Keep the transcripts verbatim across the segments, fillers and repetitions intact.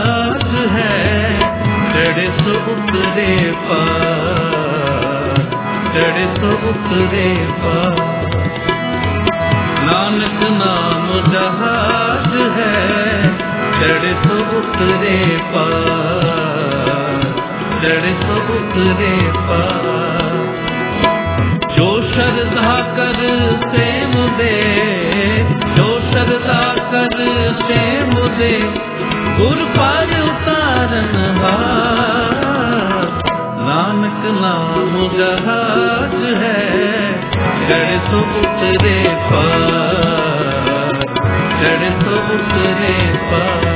जहाज है, चढ़े सो उतरे पार, चढ़े सो उतरे पार। नानक नाम जहाज है, चढ़े सो उतरे पार, चढ़े सो उतरे पार। जो श्रद्धा कर सेम दे, जो श्रद्धा कर सेम दे, गुर पार उतारन हार। नानक नाम जहाज है, चढ़े सो उतरे पार, चढ़े सो उतरे पार।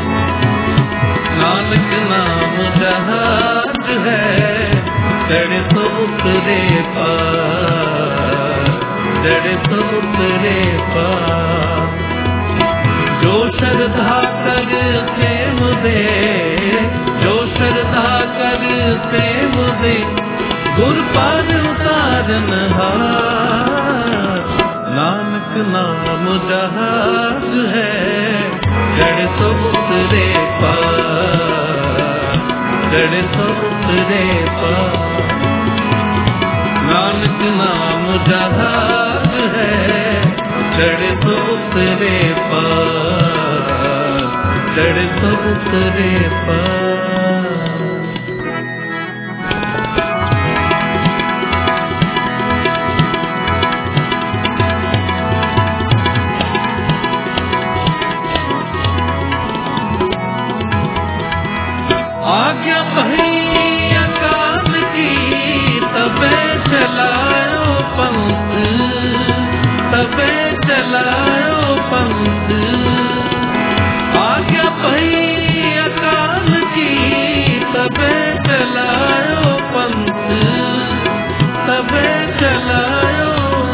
नानक नाम जहाज है, चढ़े सो उतरे पार, चढ़े सो उतरे पार। जो श्रद्धा कर सेम दे, जो श्रद्धा कर सेम दे, गुर पार उतारन हार। नानक नाम जहाज है, चढ़े सो उतरे पार, चढ़े सो उतरे पार। नानक नाम जहाज है, चढ़े सो उतरे पार, चढ़े सो उतरे पार। आज्ञा पही अकाल की, तबे चलायो पंथ, तबे चलायो पंथ। आज्ञा पही अकाल की, तबे चलायो पंथ, तबे चलायो।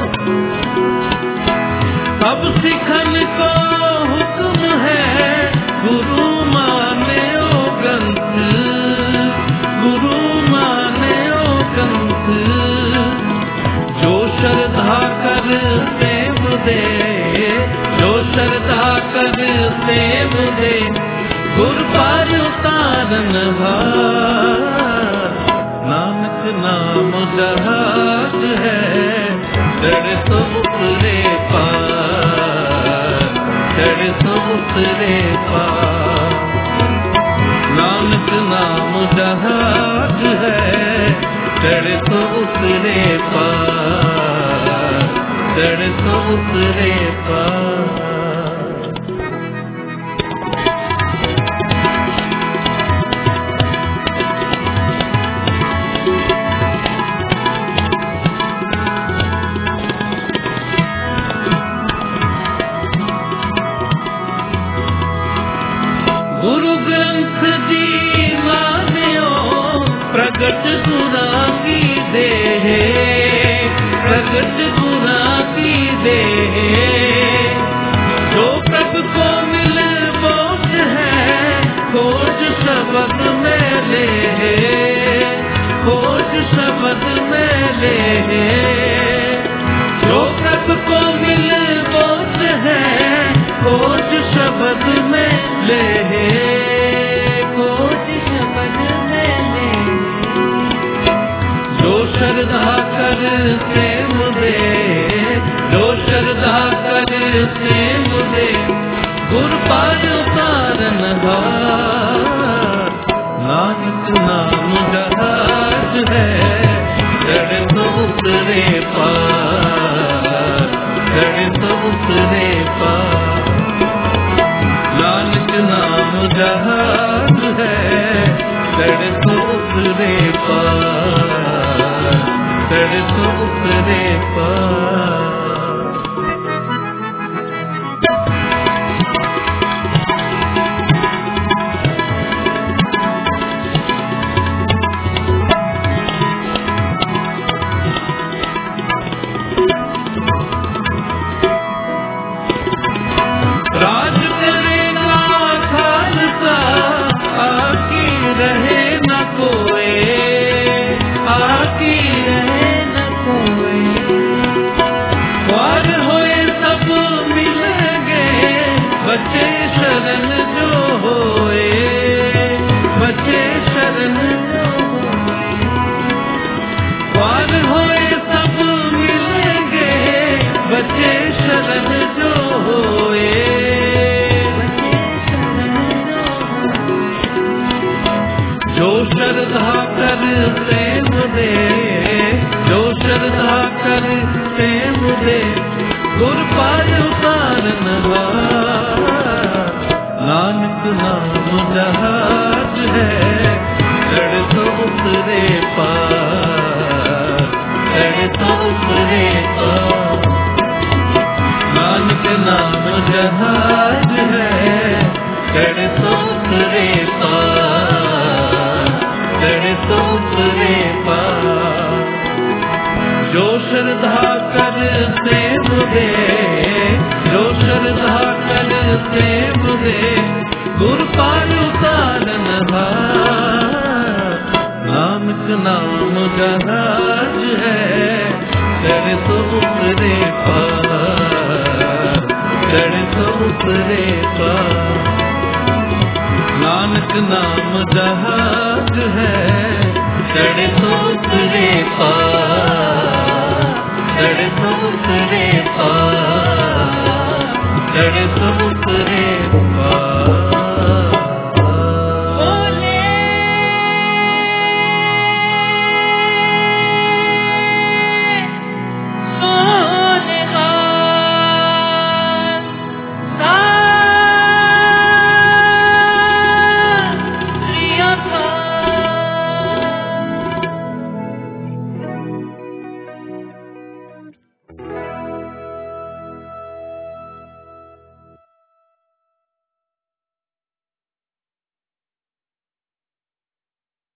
अब सिखन को हुक्म है, गुरु माने ओ ग्रंथ, गुरु माने ओ ग्रंथ। जो श्रद्धा कर सेव दे, जो श्रद्धा कर सेव दे, गुर पार उतारन हार। नानक नाम जहाज है, चढ़े सो उतरे पार, चढ़े सो उतरे पार। नानक नाम जहाज है, चढ़े सो उतरे पार, चढ़े सो उतरे पार। गुरु ग्रंथ जी मानियो, प्रगट गुरा की देह, प्रगट गुरा की देह। जो प्रभु को मिल बोध है, खोज शब्द में ले, खोज शब्द में ले। जो प्रभु को मिल बोध है, खोज शब्द में ले, खोज शब्द में ले। जो श्रद्धा कर सेम दे, जो श्रद्धा कर सेम दे, गुर पार उतारन हार। नानक नाम जहाज है, चढ़े सो उतरे पार, चढ़े सो उतरे पार। नानक नाम जहाज है, चढ़े सो उतरे पार, चढ़े सो उतरे पार। राज करेगा खालसा, आकी रहे न कोई, आकी रहे न कोई। श्रद्धा करते मुझे, जो श्रद्धा करते मुझे, गुर पार उतारन हार। नानक नाम जहाज है, चढ़ तो उतरे पार, चढ़ तो उतरे पार। नानक नाम जहाज है, चढ़ तो उतरे पार, चढ़ तो उतरे पार। जो श्रद्धा करते मुझे, जो श्रद्धा करते मुझे, गुर पार उतारन हार। नानक नाम जहाज है, चढ़ तो उतरे पार, चढ़ तो उतरे पार। नानक नाम जहाज है, चढ़ तो उतरे पार, चढ़ तो उतरे पार।